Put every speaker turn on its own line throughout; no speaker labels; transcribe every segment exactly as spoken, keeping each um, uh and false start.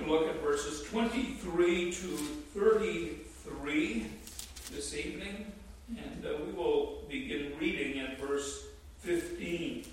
to look at verses twenty-three to thirty-three this evening, and uh, we will begin reading at verse fifteen.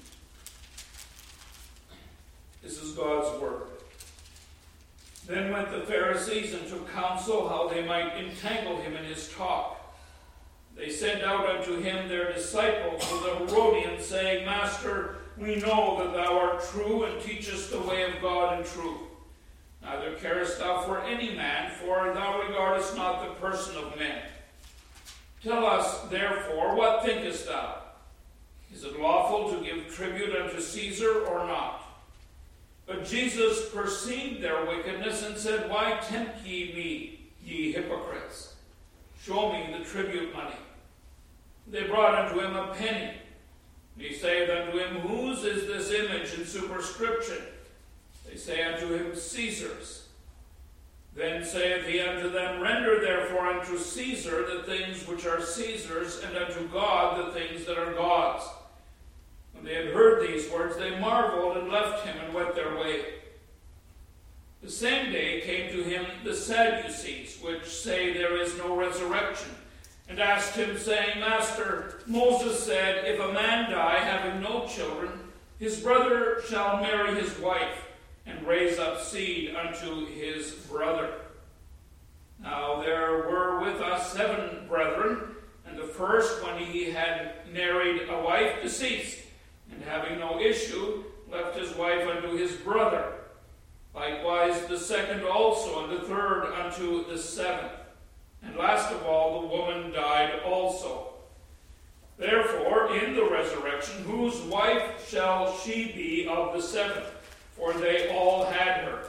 This is God's word. Then went the Pharisees and took counsel how they might entangle him in his talk. They sent out unto him their disciples with the Herodians, saying, Master, we know that thou art true, and teachest the way of God in truth. Neither carest thou for any man, for thou regardest not the person of men. Tell us, therefore, what thinkest thou? Is it lawful to give tribute unto Caesar or not? But Jesus perceived their wickedness and said, Why tempt ye me, ye hypocrites? Show me the tribute money. They brought unto him a penny. And he saith unto him, Whose is this image and superscription? They say unto him, Caesar's. Then saith he unto them, Render therefore unto Caesar the things which are Caesar's, and unto God the things that are God's. When they had heard these words, they marveled and left him and went their way. The same day came to him the Sadducees, which say there is no resurrection, and asked him, saying, Master, Moses said, If a man die having no children, his brother shall marry his wife, and raise up seed unto his brother. Now there were with us seven brethren, and the first, when he had married a wife, deceased, and having no issue, left his wife unto his brother. Likewise the second also, and the third unto the seventh. And last of all, the woman died also. Therefore, in the resurrection, whose wife shall she be of the seven? For they all had her.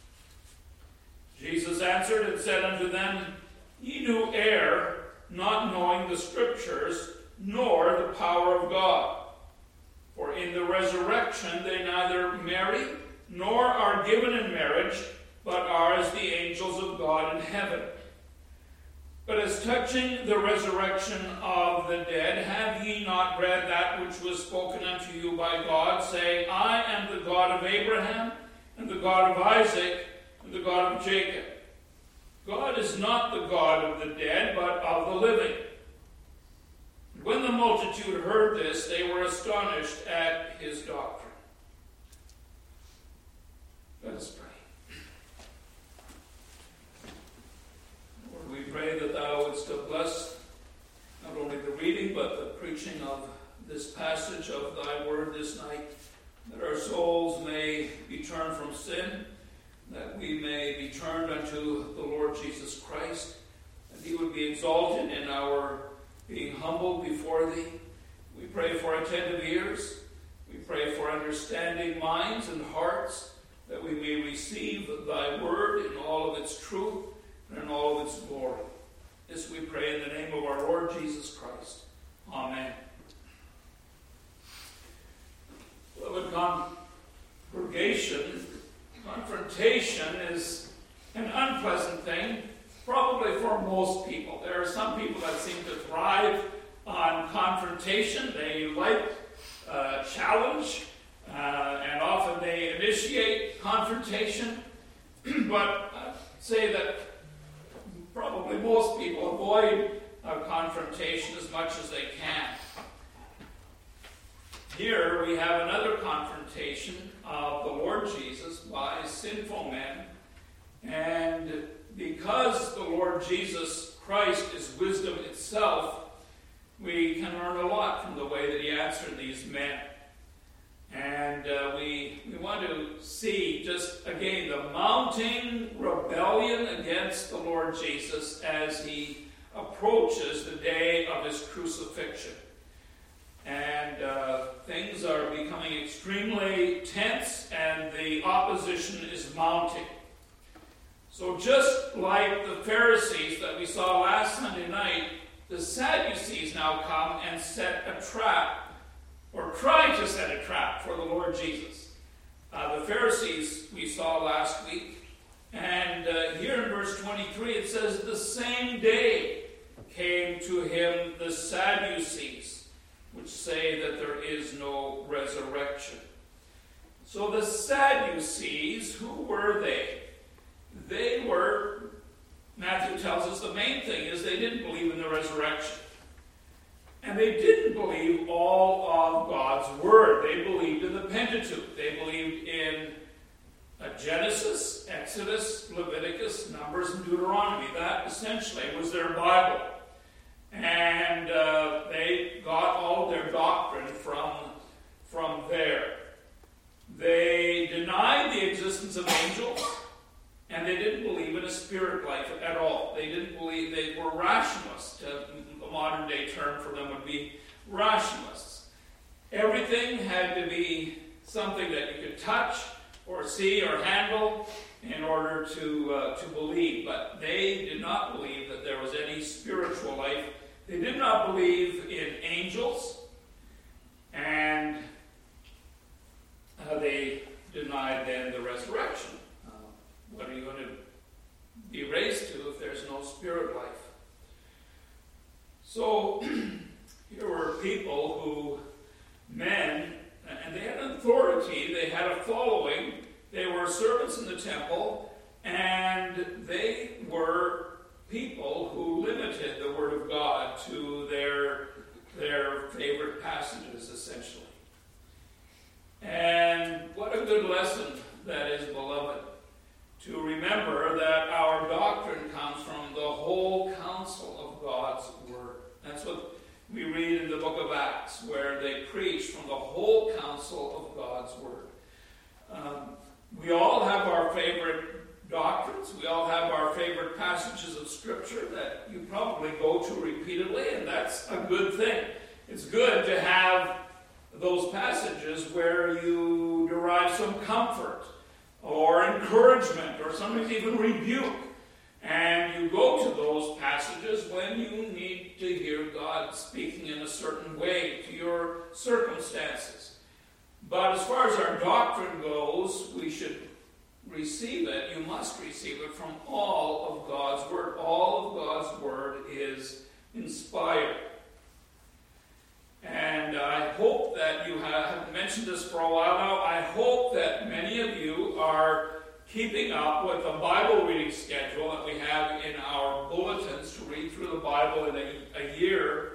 Jesus answered and said unto them, Ye do err, not knowing the Scriptures, nor the power of God. For in the resurrection they neither marry, nor are given in marriage, but are as the angels of God in heaven. But as touching the resurrection of the dead, have ye not read that which was spoken unto you by God, saying, I am the God of Abraham, and the God of Isaac, and the God of Jacob? God is not the God of the dead, but of the living. And when the multitude heard this, they were astonished at his doctrine. Let us pray. Lord, we pray that thou wouldst bless not only the reading, but the preaching of this passage of thy word this night, that our souls may be turned from sin, that we may be turned unto the Lord Jesus Christ, that he would be exalted in our being humbled before thee. We pray for attentive ears. We pray for understanding minds and hearts, that we may receive thy word in all of its truth and in all of its glory. This we pray in the name of our Lord Jesus Christ. Amen. Beloved congregation, confrontation is an unpleasant thing, probably for most people. There are some people that seem to thrive on confrontation. They like uh, challenge, uh, and often they initiate confrontation. But I'd say that probably most people avoid uh, confrontation as much as they can. Here we have another confrontation of the Lord Jesus by sinful men, and because the Lord Jesus Christ is wisdom itself, we can learn a lot from the way that he answered these men. And uh, we, we want to see just, again, the mounting rebellion against the Lord Jesus as he approaches the day of his crucifixion. And uh, things are becoming extremely tense, and the opposition is mounting. So just like the Pharisees that we saw last Sunday night, the Sadducees now come and set a trap, or try to set a trap for the Lord Jesus. Uh, the Pharisees we saw last week, and uh, here in verse twenty-three it says, the same day came to him the Sadducees, which say that there is no resurrection. So the Sadducees, who were they? they were, Matthew tells us the main thing is they didn't believe in the resurrection. And they didn't believe all of God's word. They believed in the Pentateuch. They believed in uh, Genesis, Exodus, Leviticus, Numbers, and Deuteronomy. That essentially was their Bible. And uh, they got all of their doctrine from, from there. They denied the existence of angels, and they didn't believe in a spirit life at all. They didn't believe, they were rationalists. A modern day term for them would be rationalists. Everything had to be something that you could touch or see or handle in order to, uh, to believe. But they did not believe that there was any spiritual life. They did not believe in angels, and uh, they denied then the resurrection. Uh, what are you going to be raised to if there's no spirit life? So here were people who, men, and they had authority, they had a following, they were servants in the temple, and they were people who limited the Word of God to their, their favorite passages, essentially. And what a good lesson that is, beloved, to remember that our doctrine comes from the whole counsel of God's Word. That's what we read in the book of Acts, where they preach from the whole counsel of God's Word. Um, we all have our favorite doctrines. We all have our favorite passages of Scripture that you probably go to repeatedly, and that's a good thing. It's good to have those passages where you derive some comfort or encouragement or sometimes even rebuke. And you go to those passages when you need to hear God speaking in a certain way to your circumstances. But as far as our doctrine goes, we should receive it. You must receive it from all of God's Word. All of God's Word is inspired. And I hope that you have mentioned this for a while now. I hope that many of you are keeping up with the Bible reading schedule that we have in our bulletins to read through the Bible in a, a year.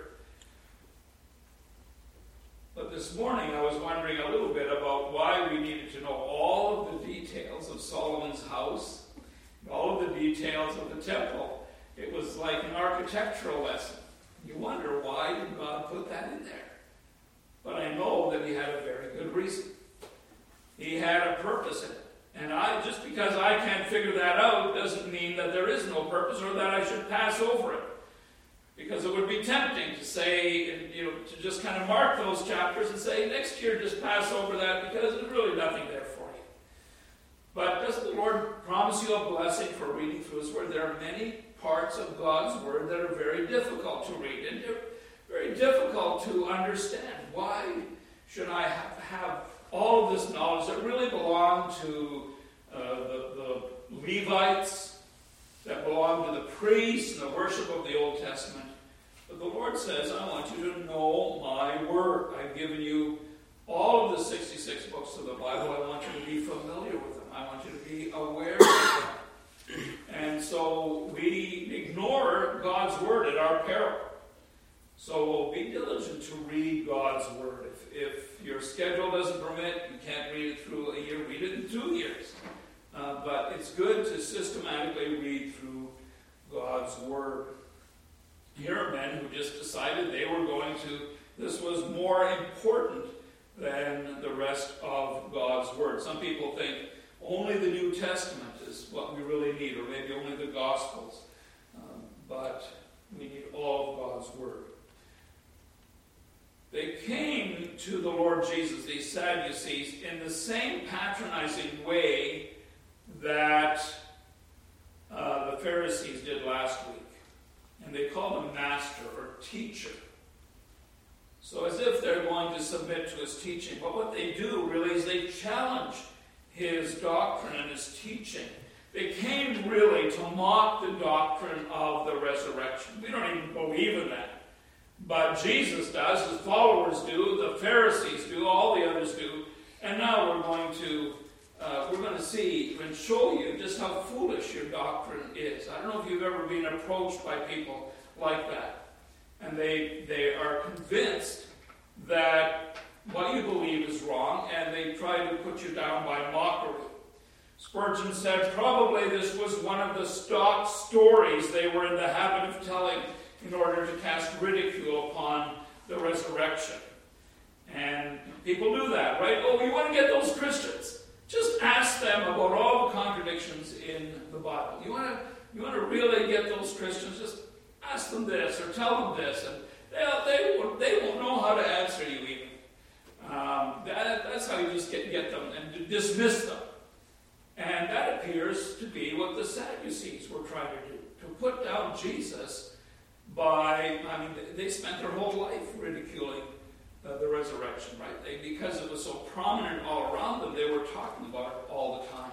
But this morning I was wondering a little bit about why we needed to know all of the details of Solomon's house, all of the details of the temple. It was like an architectural lesson. You wonder, why did God put that in there? But I know that he had a very good reason. He had a purpose in it. And I, just because I can't figure that out doesn't mean that there is no purpose or that I should pass over it. Because it would be tempting to say, you know, to just kind of mark those chapters and say, next year just pass over that because there's really nothing there for you. But doesn't the Lord promise you a blessing for reading through His Word? There are many parts of God's Word that are very difficult to read and they're very difficult to understand. Why should I have, have all of this knowledge that really belonged to uh, the, the Levites, that belonged to the priests and the worship of the Old Testament? But the Lord says, I want you to know my Word. I've given you all of the sixty-six books of the Bible. I want you to be familiar with them. I want you to be aware of them. And so we ignore God's Word at our peril. So be diligent to read God's Word. If, if your schedule doesn't permit, you can't read it through a year, read it in two years. Uh, but it's good to systematically read through God's Word. Here are men who just decided they were going to, this was more important than the rest of God's Word. Some people think only the New Testament is what we really need, or maybe only the Gospels. Um, but we need all of God's Word. They came to the Lord Jesus, these Sadducees, in the same patronizing way that uh, the Pharisees did last week. And they called him master or teacher. So as if they're going to submit to his teaching. But what they do really is they challenge his doctrine and his teaching. They came really to mock the doctrine of the resurrection. We don't even believe in that. But Jesus does, his followers do, the Pharisees do, all the others do. And now we're going to uh, uh, we're going to see and show you just how foolish your doctrine is. I don't know if you've ever been approached by people like that. And they, they are convinced that what you believe is wrong, and they try to put you down by mockery. Spurgeon said probably this was one of the stock stories they were in the habit of telling in order to cast ridicule upon the resurrection. And people do that, right? Oh, you want to get those Christians? Just ask them about all the contradictions in the Bible. You want to, you want to really get those Christians? Just ask them this or tell them this, and they'll, they won't, they won't know how to answer you even. Um, that, that's how you just get, get them and dismiss them. And that appears to be what the Sadducees were trying to do, to put down Jesus by, I mean, they spent their whole life ridiculing uh, the resurrection, right? They, because it was so prominent all around them, they were talking about it all the time.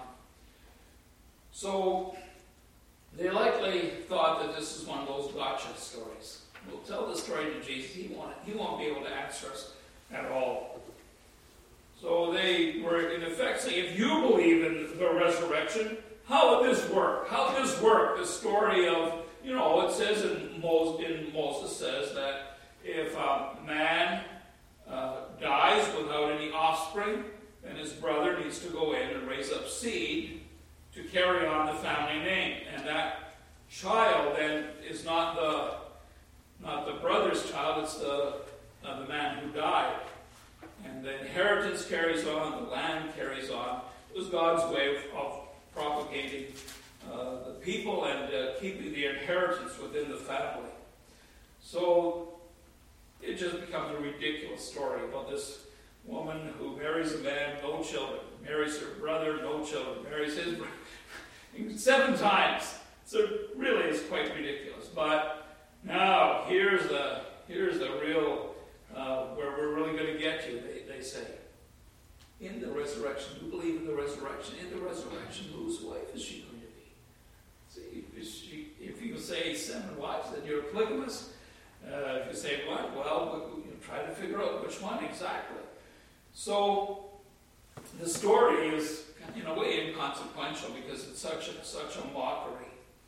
So, they likely thought that this is one of those gotcha stories. We'll tell the story to Jesus. He won't, he won't be able to answer us at all. So they were in effect saying, if you believe in the resurrection, how would this work? How would this work? The story of, you know, it says in Moses, in Moses says that if a man uh, dies without any offspring, then his brother needs to go in and raise up seed to carry on the family name. And that child then is not the not the brother's child, it's the uh, the man who died. And the inheritance carries on, the land carries on. It was God's way of, of propagating uh, the people and uh, keeping the inheritance within the family. So it just becomes a ridiculous story about this woman who marries a man, no children, marries her brother, no children, marries his brother, seven times. So really it's quite ridiculous. But now here's the here's the real uh, where we're really going to get you. They, they say, in the resurrection, you believe in the resurrection. In the resurrection, whose wife is she going to be? See, is she, if you say seven wives, then you're a polygamist. Uh, if you say one, well, you try to figure out which one exactly. So the story is, in a way, inconsequential because it's such a, such a mockery.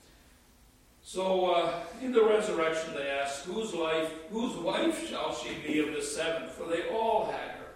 So uh, in the resurrection, they ask, whose life, whose wife shall she be of the seven? For they all had her.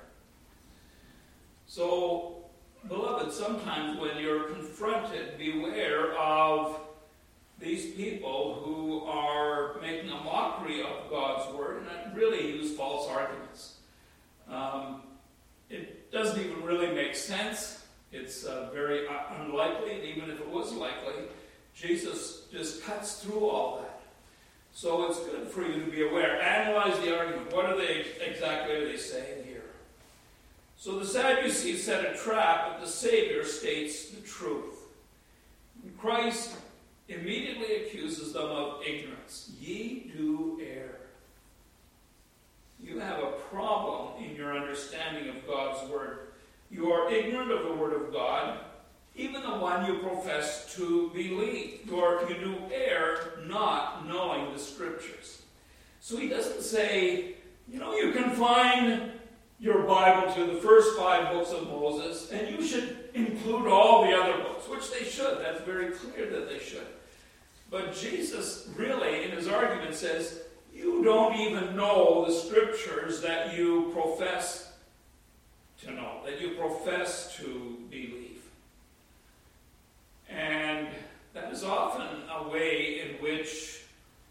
So, beloved, sometimes when you're confronted, beware of these people who are making a mockery of God's word and really use false arguments. Um, it doesn't even really make sense. It's uh, very unlikely, and even if it was likely, Jesus just cuts through all that. So it's good for you to be aware. Analyze the argument. What are they exactly are they saying here? So the Sadducees set a trap, but the Savior states the truth. Christ immediately accuses them of ignorance. Ye do err. You have a problem in your understanding of God's word. You are ignorant of the word of God, even the one you profess to believe. You, are, you do err not knowing the scriptures. So he doesn't say, you know, you can find your Bible to the first five books of Moses, and you should include all the other books, which they should. That's very clear that they should. But Jesus really, in his argument, says, you don't even know the scriptures that you profess to know, that you profess to believe. And that is often a way in which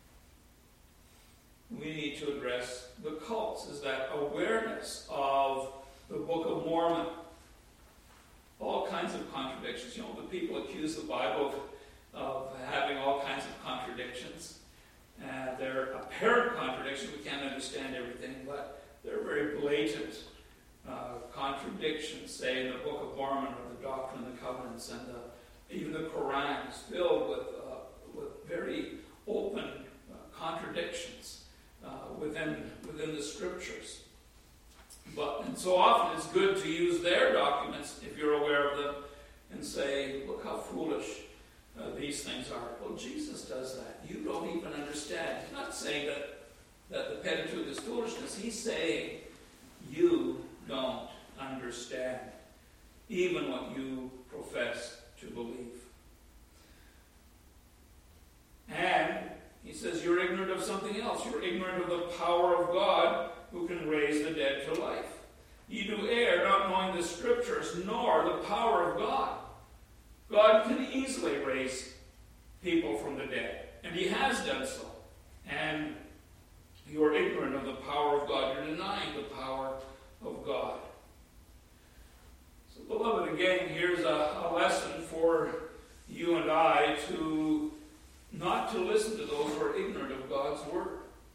we need to address the cults, is that awareness of the Book of Mormon. All kinds of contradictions. You know, the people accuse the Bible of, of having all kinds of contradictions. Uh, they're apparent contradictions. We can't understand everything, but they're very blatant uh, contradictions, say, in the Book of Mormon or the Doctrine and the Covenants, and the, even the Quran is filled with, uh, with very open uh, contradictions uh, within, within the Scriptures. But, and so often it's good to use their documents, if you're aware of them, and say, look how foolish uh, these things are. Well, Jesus does that. You don't even understand. He's not saying that, that the Pentateuch is foolishness. He's saying you don't understand even what you profess to believe. And he says you're ignorant of something else. You're ignorant of the power of God who can raise the dead to life. Ye do err, not knowing the Scriptures, nor the power of God. God can easily raise people from the dead, and he has done so. And you're ignorant of the power of God. You're denying the power of God. So, beloved, again, here's a, a lesson for you and I to not to listen to those who are ignorant of God's word.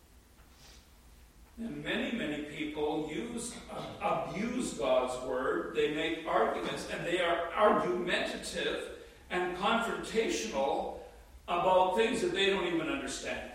And many, many people use, uh, abuse God's word. They make arguments, and they are argumentative and confrontational about things that they don't even understand.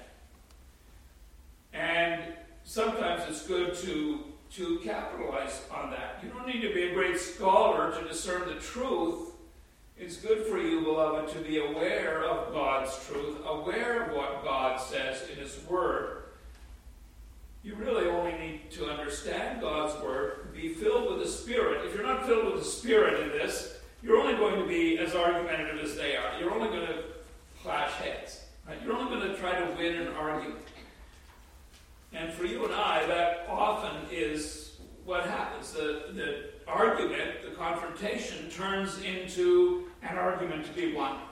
And sometimes it's good to, to capitalize on that. You don't need to be a great scholar to discern the truth. It's good for you, beloved, to be aware of God's truth, aware of what God says in his word. You really only need to understand God's word, be filled with the Spirit. If you're not filled with the Spirit in this, you're only going to be as argumentative as they are. You're only going to clash heads. Right? You're only going to try to win an argument. And for you and I, that often is what happens. The, the argument, the confrontation, turns into an argument to be won.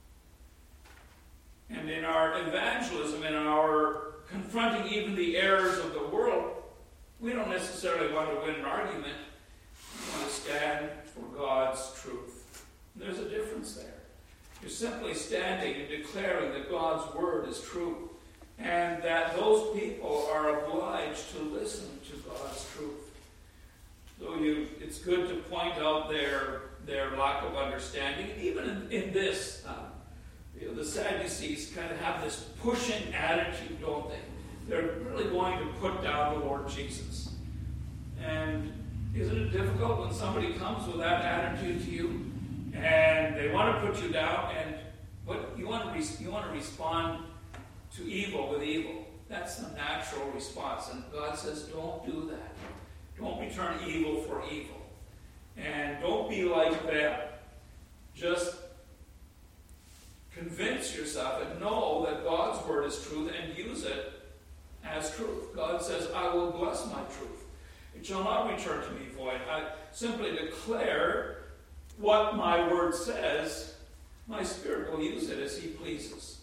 And in our evangelism, in our confronting even the errors of the world, we don't necessarily want to win an argument. We want to stand for God's truth. And there's a difference there. You're simply standing and declaring that God's word is true, and that those people are obliged to listen to God's truth. So you, it's good to point out their, their lack of understanding. Even in, in this, um, you know, the Sadducees kind of have this pushing attitude, don't they? They're really going to put down the Lord Jesus. And isn't it difficult when somebody comes with that attitude to you, and they want to put you down, and what you want to re- you want to respond to evil with evil? That's the natural response, and God says, don't do that. Don't return evil for evil, and don't be like them. Just convince yourself and know that God's word is truth and use it as truth. God says, I will bless my truth. It shall not return to me void. I simply declare what my word says. My Spirit will use it as he pleases.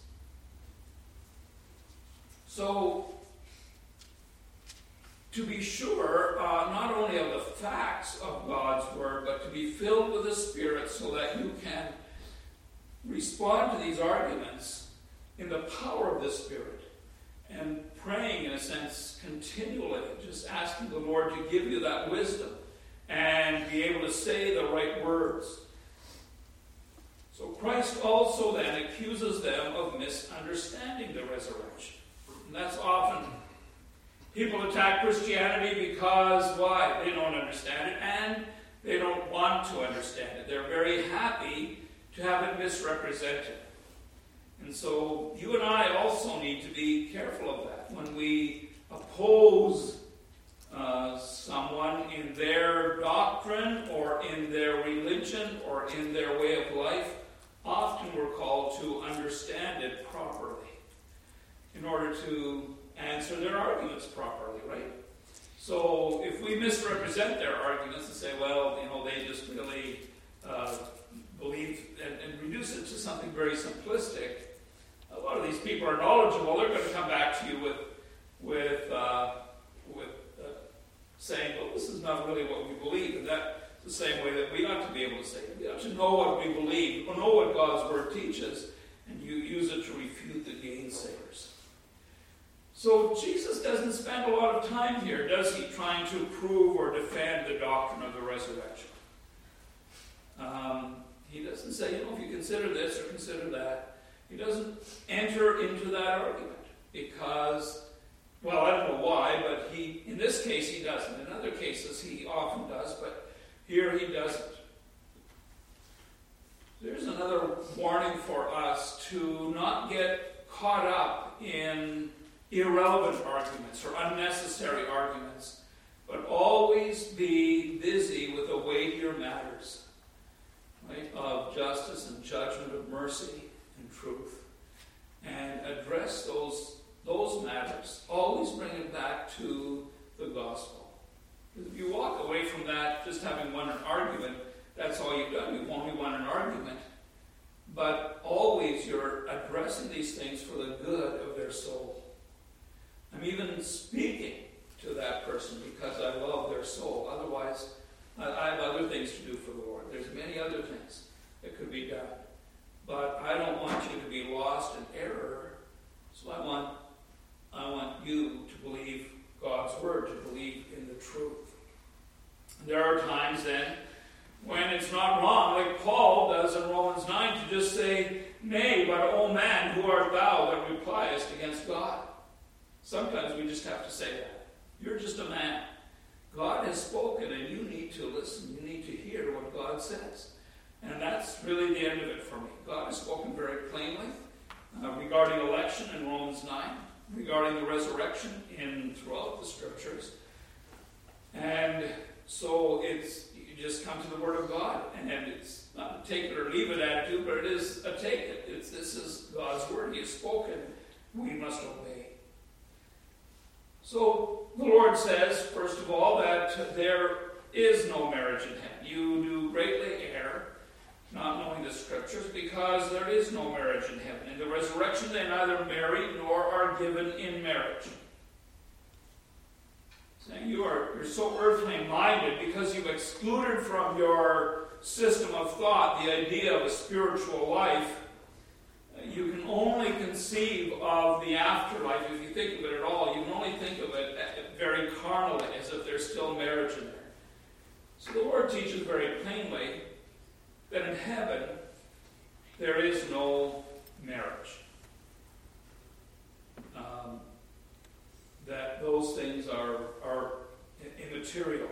So, to be sure, uh, not only of the facts of God's word, but to be filled with the Spirit so that you can respond to these arguments in the power of the Spirit, and praying, in a sense, continually, just asking the Lord to give you that wisdom and be able to say the right words. So Christ also then accuses them of misunderstanding the resurrection. And that's often, people attack Christianity because, why? They don't understand it, and they don't want to understand it. They're very happy to have it misrepresented. And so you and I also need to be careful of that. When we oppose uh, someone in their doctrine or in their religion or in their way of life, often we're called to understand it properly in order to answer their arguments properly, right? So if we misrepresent their arguments and say, well, you know, they just really uh, believe and, and reduce it to something very simplistic, a lot of these people are knowledgeable. They're going to come back to you with with uh, with uh, saying, well, this is not really what we believe. And that's the same way that we ought to be able to say it. We ought to know what we believe, or know what God's word teaches, and you use it to refute the gainsayers. So Jesus doesn't spend a lot of time here, does he, trying to prove or defend the doctrine of the resurrection. Um, he doesn't say, you know, if you consider this or consider that. He doesn't enter into that argument because, well, I don't know why, but he, in this case he doesn't. In other cases he often does, but here he doesn't. There's another warning for us to not get caught up in irrelevant arguments or unnecessary arguments, but always be busy with the weightier matters. right, of justice and judgment, of mercy and truth, and address those, those matters. Always bring it back to the gospel. Because if you walk away from that just having won an argument, that's all you've done. You've only won an argument. But always you're addressing these things for the good of their soul. I'm even speaking to that person because I love their soul. Otherwise, I have other things to do for the Lord. There's many other things that could be done. But I don't want you to be lost in error. So I want, I want you to believe God's word, to believe in the truth. There are times then when it's not wrong, like Paul does in Romans nine, to just say, "Nay, but O man, who art thou that repliest against God?" Sometimes we just have to say that. You're just a man. God has spoken, and you need to listen. You need to hear what God says. And that's really the end of it for me. God has spoken very plainly uh, regarding election in Romans nine, regarding the resurrection in throughout the scriptures. And so it's you just come to the Word of God, and it's not a take it or leave it attitude, but it is a take it. It's this is God's Word. He has spoken. We must obey. So the Lord says, first of all, that there is no marriage in heaven. You do greatly err, not knowing the Scriptures, because there is no marriage in heaven. In the resurrection they neither marry nor are given in marriage. Saying you are you're so earthly minded because you've excluded from your system of thought the idea of a spiritual life. You can only conceive of the afterlife, if you think of it at all. You can only think of it very carnally, as if there's still marriage in there. So the Lord teaches very plainly that in heaven there is no marriage. Um, that those things are, are immaterial.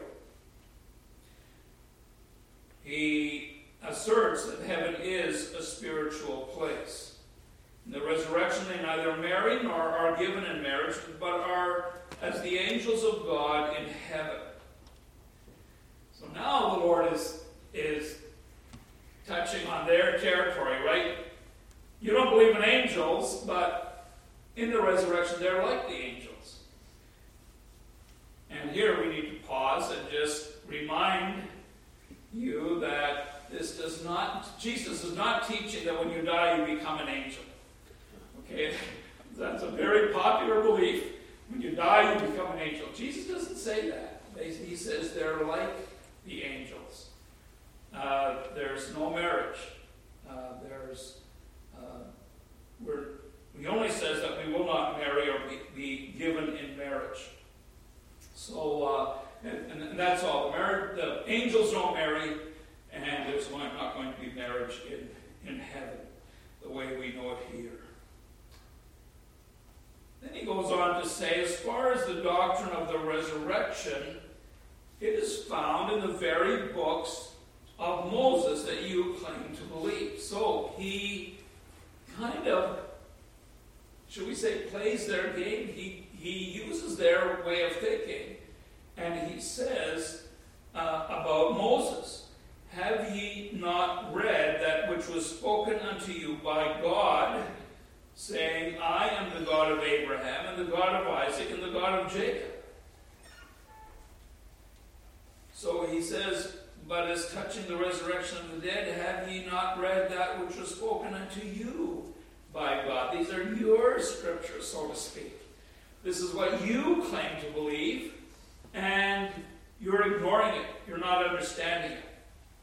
He asserts that heaven is a spiritual place. In the resurrection they neither marry nor are given in marriage, but are as the angels of God in heaven. So now the Lord is, is touching on their territory, right? You don't believe in angels, but in the resurrection they're like the angels. And here we need to pause and just remind you that this does not, Jesus is not teaching that when you die you become an angel. Okay, that's a very popular belief. When you die, you become an angel. Jesus doesn't say that. He says they're like the angels. Uh, there's no marriage. Uh, there's uh, we're, he only says that we will not marry or be, be given in marriage. So, uh, and, and that's all. The, marriage, the angels don't marry, and there's not going to be marriage in, in heaven the way we know it here. Then he goes on to say, as far as the doctrine of the resurrection, it is found in the very books of Moses that you claim to believe. So he kind of, should we say, plays their game. He, he uses their way of thinking, and he says uh, about Moses, have ye not read that which was spoken unto you by God, saying, I am the God of Abraham, and the God of Isaac, and the God of Jacob? So he says, but as touching the resurrection of the dead, have ye not read that which was spoken unto you by God? These are your scriptures, so to speak. This is what you claim to believe, and you're ignoring it. You're not understanding it.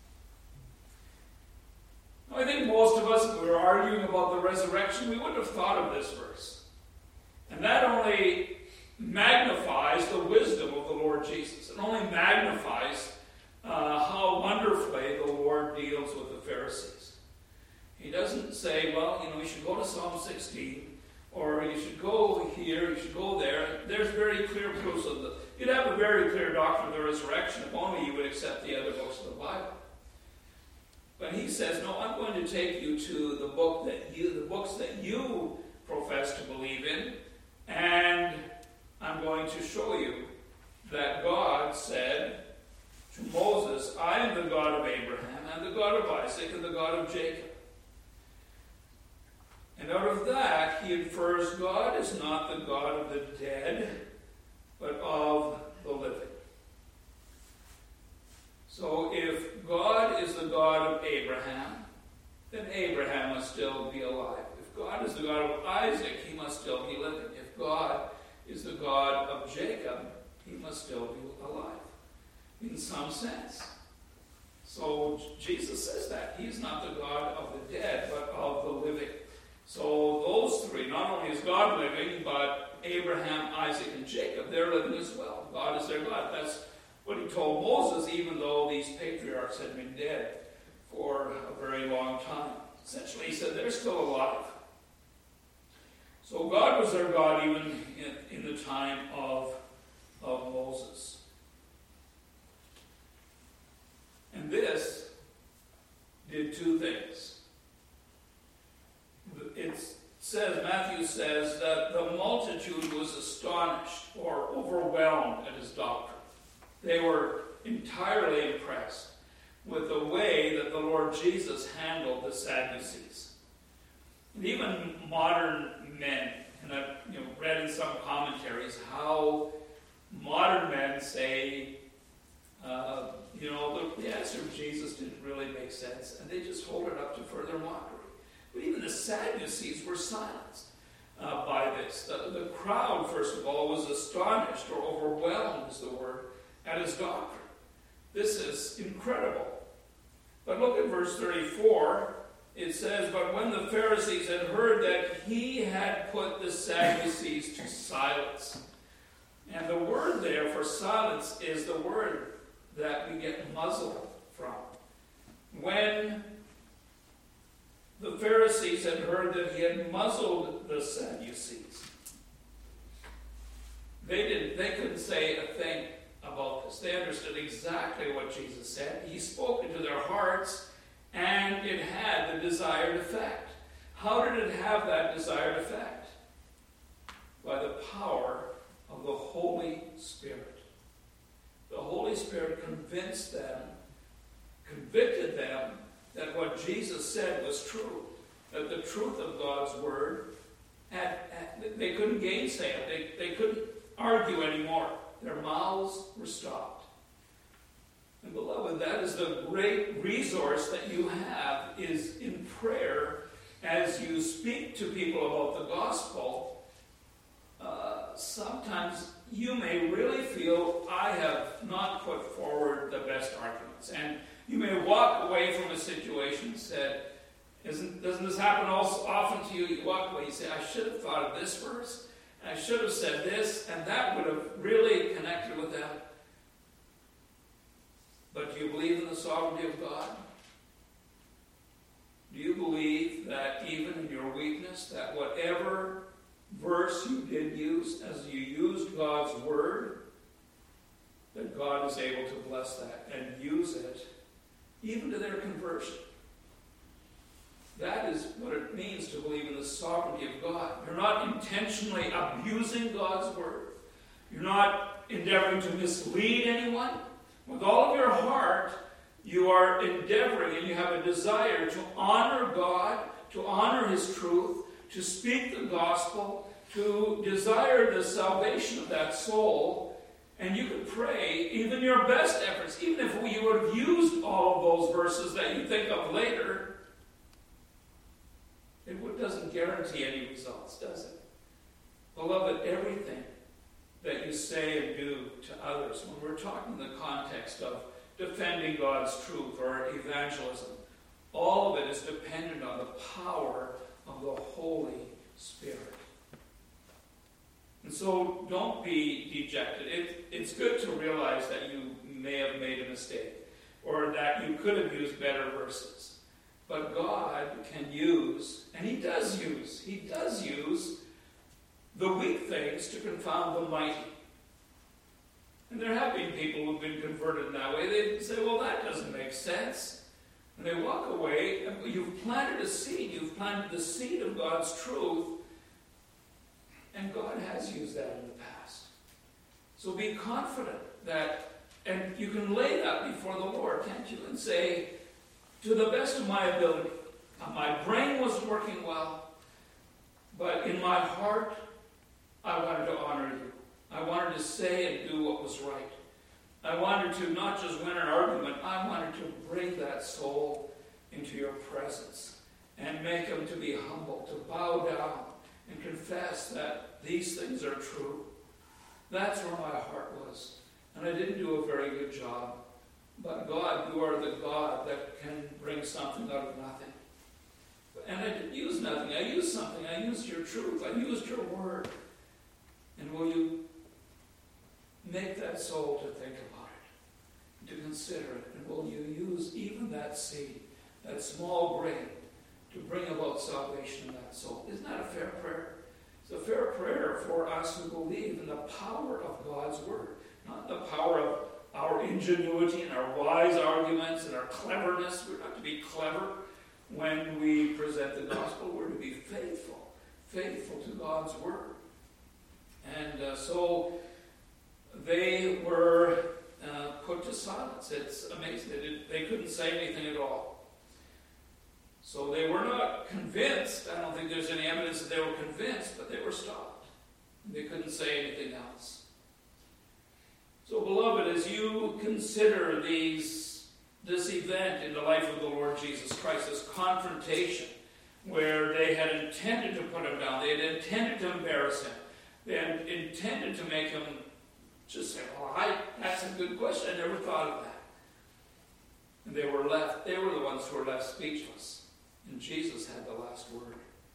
I think most of us, if we were arguing about the resurrection, we wouldn't have thought of this verse. And that only magnifies the wisdom of the Lord Jesus. It only magnifies uh, how wonderfully the Lord deals with the Pharisees. He doesn't say, well, you know, you should go to Psalm sixteen, or you should go here, you should go there. There's very clear proofs of the... You'd have a very clear doctrine of the resurrection if only you would accept the other books of the Bible. But he says, no, I'm going to take you to the book that you, the books that you profess to believe in, and I'm going to show you that God said to Moses, I am the God of Abraham and the God of Isaac and the God of Jacob. And out of that, he infers God is not the God of the dead, but of the living. So if God is the God of Abraham, then Abraham must still be alive. If God is the God of Isaac, he must still be living. If God is the God of Jacob, he must still be alive, in some sense. So Jesus says that. He's not the God of the dead, but of the living. So those three, not only is God living, but Abraham, Isaac, and Jacob, they're living as well. God is their God. That's what he told Moses, even though these patriarchs had been dead for a very long time. Essentially, he said they're still alive. So God was their God even in, in the time of, of Moses. And this did two things. It says, Matthew says, that the multitude was astonished or overwhelmed at his doctrine. They were entirely impressed with the way that the Lord Jesus handled the Sadducees. And even modern men, and I've you know, read in some commentaries how modern men say, uh, you know, the, the answer of Jesus didn't really make sense, and they just hold it up to further mockery. But even the Sadducees were silenced uh, by this. The, the crowd, first of all, was astonished, or overwhelmed is the word, at his doctrine. This is incredible. But look at verse thirty-four. It says, but when the Pharisees had heard that he had put the Sadducees to silence. And the word there for silence is the word that we get muzzled from. When the Pharisees had heard that he had muzzled the Sadducees, they didn't, they couldn't say a thing about this. They understood exactly what Jesus said. He spoke into their hearts, and it had the desired effect. How did it have that desired effect? By the power of the Holy Spirit. The Holy Spirit convinced them, convicted them, that what Jesus said was true. That the truth of God's word, had, had, they couldn't gainsay it. They, they couldn't argue anymore. Their mouths were stopped. And beloved, that is the great resource that you have, is in prayer as you speak to people about the gospel. Uh, sometimes you may really feel, I have not put forward the best arguments. And you may walk away from a situation and said, Isn't, doesn't this happen also often to you? You walk away, you say, I should have thought of this verse, and I should have said this, and that would have really connected with them. But do you believe in the sovereignty of God? Do you believe that even in your weakness, that whatever verse you did use, as you used God's word, that God is able to bless that and use it even to their conversion? That is what it means to believe in the sovereignty of God. You're not intentionally abusing God's word. You're not endeavoring to mislead anyone. With all of your heart, you are endeavoring and you have a desire to honor God, to honor his truth, to speak the gospel, to desire the salvation of that soul. And you could pray even your best efforts, even if you would have used all of those verses that you think of later. It doesn't guarantee any results, does it? Beloved, everything that you say and do to others, when we're talking in the context of defending God's truth or evangelism, all of it is dependent on the power of the Holy Spirit. And so don't be dejected. It, it's good to realize that you may have made a mistake or that you could have used better verses. But God can use, and he does use, he does use the weak things to confound the mighty. And there have been people who've been converted in that way. They say, well, that doesn't make sense. And they walk away, and you've planted a seed. You've planted the seed of God's truth, and God has used that in the past. So be confident that, and you can lay that before the Lord, can't you? And say, to the best of my ability. Uh, my brain was working well, but in my heart, I wanted to honor you. I wanted to say and do what was right. I wanted to not just win an argument, I wanted to bring that soul into your presence and make him to be humble, to bow down and confess that these things are true. That's where my heart was. And I didn't do a very good job. But God, you are the God that can bring something out of nothing. And I didn't use nothing. I used something. I used your truth. I used your word. And will you make that soul to think about it, to consider it? And will you use even that seed, that small grain, to bring about salvation in that soul? Isn't that a fair prayer? It's a fair prayer for us who believe in the power of God's word, not the power of our ingenuity and our wise arguments and our cleverness. We're not to be clever when we present the gospel. We're to be faithful, faithful to God's word. And uh, so they were uh, put to silence. It's amazing. They, did, they couldn't say anything at all. So they were not convinced. I don't think there's any evidence that they were convinced, but they were stopped. They couldn't say anything else. So, beloved, as you consider these, this event in the life of the Lord Jesus Christ, this confrontation where they had intended to put him down, they had intended to embarrass him, they had intended to make him just say, well, I, that's a good question, I never thought of that. And they were left, they were the ones who were left speechless. And Jesus had the last word.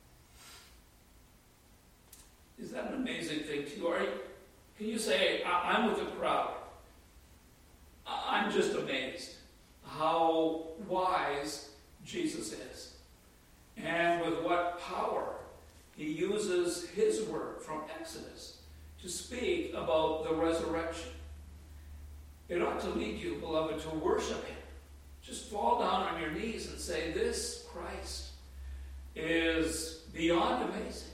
Is that an amazing thing to you? Are you, can you say, I'm with the crowd. I'm just amazed how wise Jesus is. And with what power he uses his word from Exodus to speak about the resurrection. It ought to lead you, beloved, to worship him. Just fall down on your knees and say, this Christ is beyond amazing.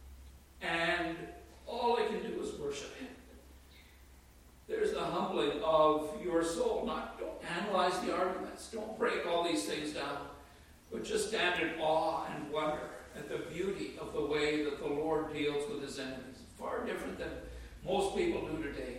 And all I can do is worship him. There's the humbling of your soul. Not, don't analyze the arguments. Don't break all these things down. But just stand in awe and wonder at the beauty of the way that the Lord deals with his enemies. Far different than most people do today.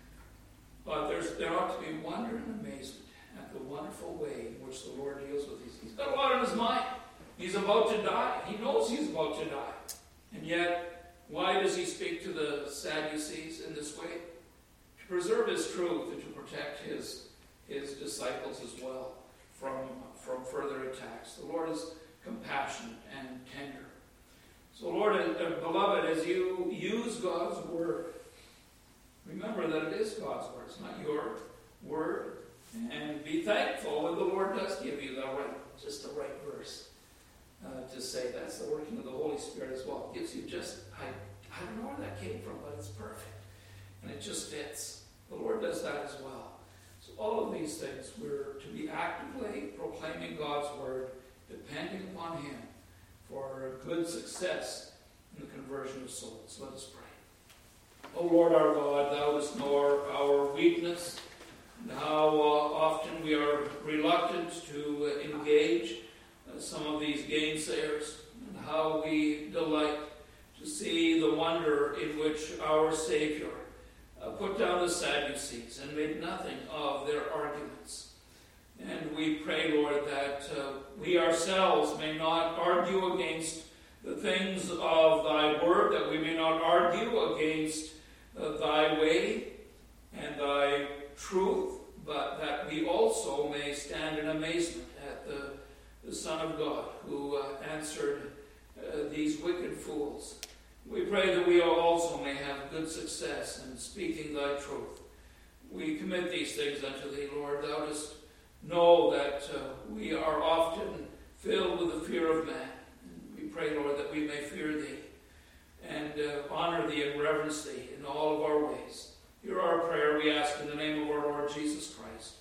But there's, there ought to be wonder and amazement at the wonderful way in which the Lord deals with these. He's got a lot on his mind. He's about to die. He knows he's about to die. And yet, why does he speak to the Sadducees in this way? To preserve his truth and to protect his, his disciples as well from, from further attacks. The Lord is compassionate and tender. So Lord, uh, beloved, as you use God's word, remember that it is God's word. It's not your word. And be thankful when the Lord does give you the right, just the right verse uh, to say. That's the working of the Holy Spirit as well. It gives you just, I, I don't know where that came from, but it's perfect. And it just fits. The Lord does that as well. So all of these things, we're to be actively proclaiming God's word, depending upon him for good success in the conversion of souls. Let us pray. O Lord our God, thou dost know our, our weakness, and how uh, often we are reluctant to uh, engage uh, some of these gainsayers, and how we delight to see the wonder in which our Savior uh, put down the Sadducees and made nothing of their arguments. And we pray, Lord, that uh, we ourselves may not argue against the things of thy word, that we may not argue against uh, thy way and thy truth, but that we also may stand in amazement at the, the Son of God who uh, answered uh, these wicked fools. We pray that we also may have good success in speaking thy truth. We commit these things unto thee, Lord. Thou dost know that uh, we are often filled with the fear of man. And we pray, Lord, that we may fear thee and uh, honor thee and reverence thee in all of our ways. Hear our prayer, we ask in the name of our Lord Jesus Christ.